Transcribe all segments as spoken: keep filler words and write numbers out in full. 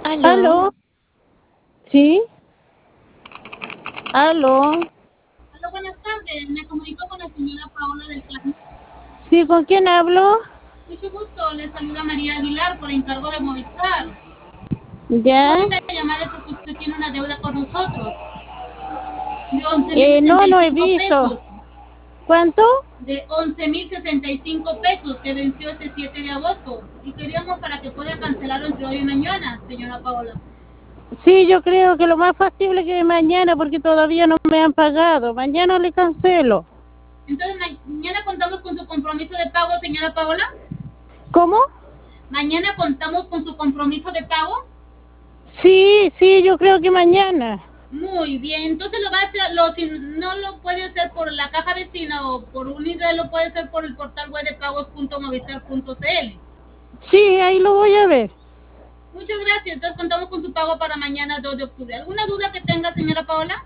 Aló, ¿Aló? ¿Sí? ¿Aló? Hola, buenas tardes. Me comunico con la señora Paola del Carmen. ¿Sí? ¿Con quién hablo? Mucho gusto. Le saluda María Aguilar por encargo de Movistar. ¿Ya? Motivo de la llamada es porque usted tiene una deuda con nosotros de once mil Eh, no, sesenta y no he cinco visto. pesos. ¿Cuánto? De once mil sesenta y cinco pesos que venció este siete de agosto. Y queríamos para que pueda cancelarlo entre hoy y mañana, señora Paola. Sí, yo creo que lo más factible que mañana, porque todavía no me han pagado. Mañana le cancelo. Entonces, mañana contamos con su compromiso de pago, señora Paola. ¿Cómo? Mañana contamos con su compromiso de pago. Sí, sí, yo creo que mañana. Muy bien, entonces lo va a hacer, lo, si no lo puede hacer por la caja vecina o por unidad, lo puede hacer por el portal web de pagos punto movistar punto c l. Sí, ahí lo voy a ver. Muchas gracias, entonces contamos con su pago para mañana dos de octubre. ¿Alguna duda que tenga, señora Paola?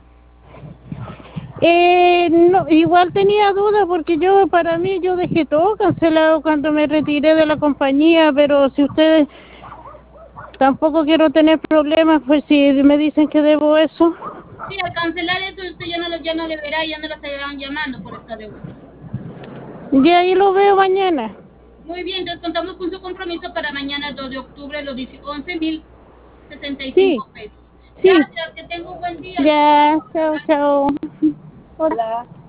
Eh, no, igual tenía dudas porque yo, para mí, yo dejé todo cancelado cuando me retiré de la compañía, pero si ustedes, tampoco quiero tener problemas, pues si me dicen que debo eso. Sí, al cancelar eso usted ya no, lo, ya no le verá y ya no la seguirán llamando por esta deuda. Y ahí lo veo mañana. Muy bien, entonces contamos con su compromiso para mañana dos de octubre, los once mil sesenta y Sí, cinco pesos. sí. Gracias, que tenga un buen día, señora Ya, Paola. chao, Gracias. chao. Hola.